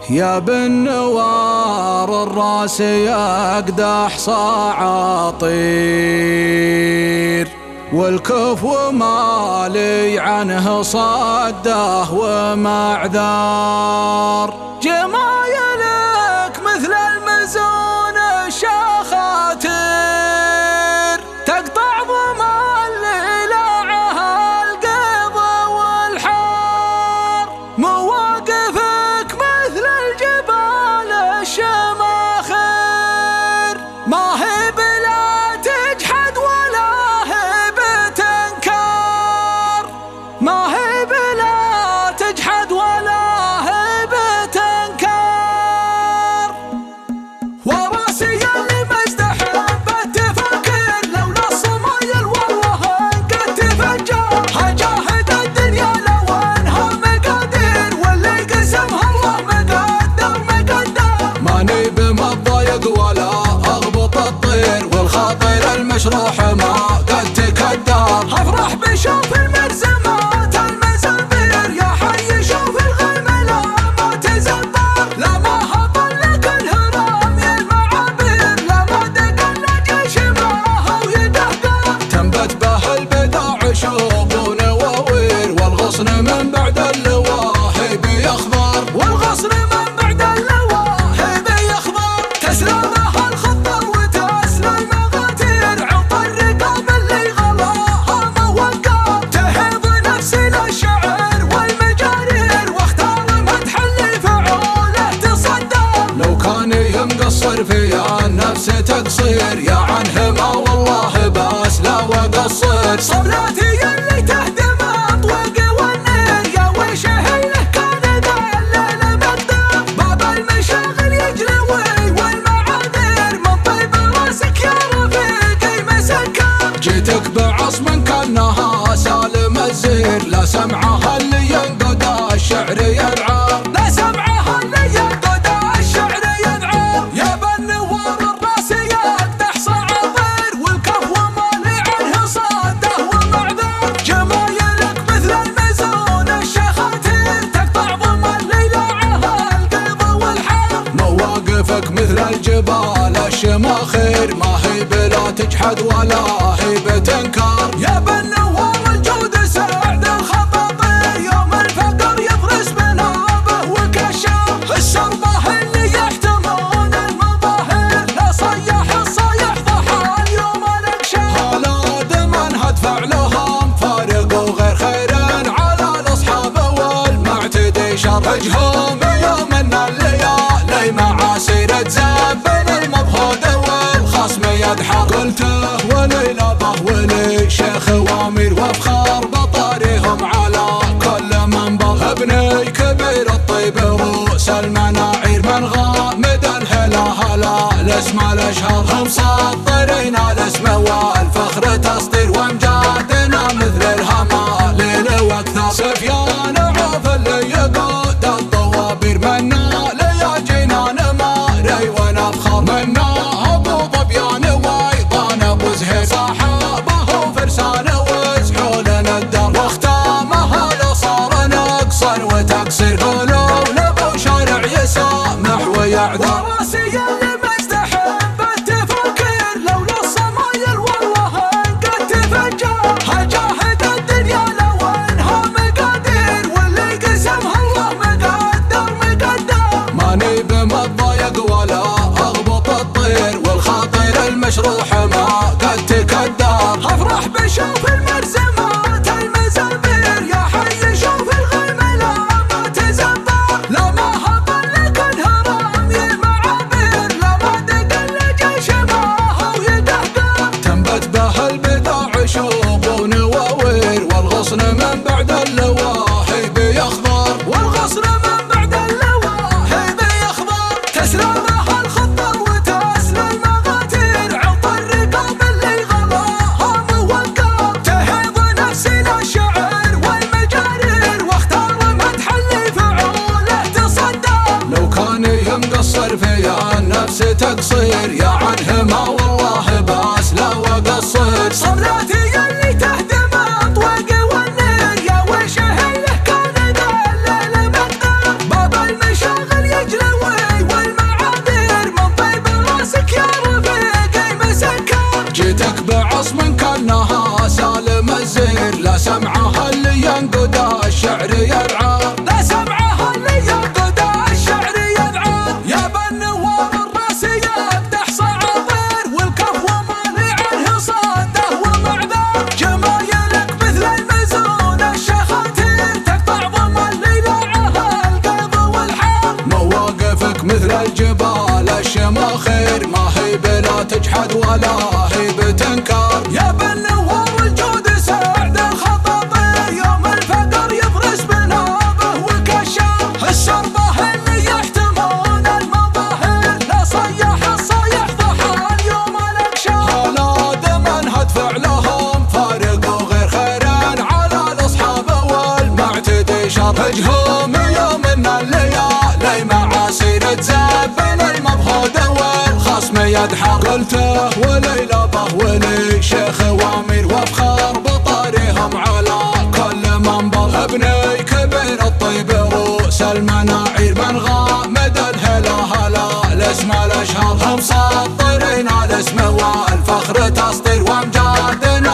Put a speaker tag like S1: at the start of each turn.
S1: يا بالنوار الراس يقدح صعاطير، والكفو مالي عنه صده ومعذار. جمايلك مثل المزون الشخاتير، تقطع ضمان ليلاعها القيض والحار. مواقفك مثل الجبال الشماخير، ما هي بلا تجحد ولا هي بتنكر، ما هي بلا تجحد ولا هي بتنكر. وراسي اللي مزدحم بالتفكير، لولا الصمايل والله قد تفجر. هجاهد الدنيا لو انها مقادير، واللي قسمها الله مقدر مقدر. ماني بمضايق ولا اغبط الطير، والخاطر المشروح ما قد تكدر. افرح بشوف المرزمات المزابير، يا حي شوف الغيمة لا ما تزبر. لا ما هبل لك الهرام يا المعابير، لا ما دق الجيش معها ويدهقر. تنبت به البداع شوب ونواوير، والغصن من بعد اللواهي بيخضر، والغصن من بعد اللواهي بيخضر. تسلمها الخطر وتسلى المغاتير، عط الرقاب اللي غلاها موقر. تهيض نفسي للشعر والمجارير، واختار مدح اللي فعوله تصدر. لو كان يمقصر في النفس تقصير، يا عنه ما والله بس لا وقصر. صبلاتي اللي تهدم اطوق والنير، يا ويشه له كان ذا الليل مقدر. باب المشاغل يجلوي والمعاذير، من طيب راسك يا رفيقي مسكر. جيتك بعصم كانها سالم الزير، لا سمعها اللي ينقد الشعر يدعر، لا سمعها اللي ينقد الشعر يدعر. يا بالنوار الراس يقدح صعاطير، والكفو مالي عنه صده ومعذر. جمايلك مثل المزون الشخاتير، تقطع ضمان ليلاعها القيض والحار. مواقفك مثل الجبال الشماخير، ما هي بلا تجحد ولا هي بتنكر. يا بالنوار الجود سعد الخطاطير، يوم الفقر يفرس بنابه وكشر. الشربه اللي يحتمون المظاهر، لا صيح الصيح ضحى اليوم نكشر. هلا دمن هدفع لهم فارق وغير خير على الاصحاب والمعتدي شر. اجهم يوم ان الليالي معاسير تزبن المبهود والخصم يدحر. قلته ولي لبه ولي شيخ وامير، وافخار بطاريهم على كل منبر. ابني كبير الطيب رؤوس المناعير، من غامد الهلا هلا الاسم الاشهر. هم ساطرين الاسم والفخر تسطير، وامجادنا مثل الهما ليل واكثر. سفيان عوف اللي يقود الطوابير، منا ليا جنان ماري ونفخر. منا ابو ظبيان وايضان ابو زهير، صحابه وفرسان وسحول الدر. واختامها لو صار نقصا وتقصير، قولوا لابو شارع يسامح ويعذر. وراسي اللي مزدحم بالتفكير، لولا الصمايل والله قد تفجر. هجاهد الدنيا لو انها مقادير، واللي قسمها الله مقدر مقدر. ماني بمضايق ولا اغبط الطير، والخاطر المشروح ما قد تكدر. افرح بشوف المرزمات المزابير، يا حي شوف الغيمة لا ما تزبر. لا ما هبل لك الهرام يا المعابير، لا ما دق الجيش معها ويدهقر. تنبت به البداع شوب ونواوير، والغصن من بعد اللواهي بيخضر، والغصن من بعد اللواهي بيخضر. تسلمها الخطر وتسلى المغاتير، عط الرقاب اللي غلاها موقر. تهيض نفسي للشعر والمجارير، واختار مدح اللي فعوله تصدر. لو كان يمقصر في النفس تقصير، يا عنه ما والله بس لا وقصر. صبلاتي اللي تهدم اطوق والنير، يا ويشه له كان ذا الليل مقدر. باب المشاغل يجري الجبال الشماخير ما هي بلا تجحد ولا هي بتنكر. يا بالنوار الجود سعد الخطاطير يوم الفقر يفرس بنابه وكشاف الشربه اللي يحتمون المظاهر لا صيح الصيح ضحى اليوم الاكشاف. هلا دمن هدفع لهم فارق وغير خيرين على الاصحاب والمعتدي شر هجهم يوم من الليالي معاصير تزبن المبهود والخصم يدحر. قلته وليلى به ولي شيخ وامير وافخر بطاريهم على كل منبر. ابني كبير الطيب رؤوس المناعير من غامد الهلا هلا الاسم الاشهر. هم ساطرين الاسم والفخر تسطير وامجادنا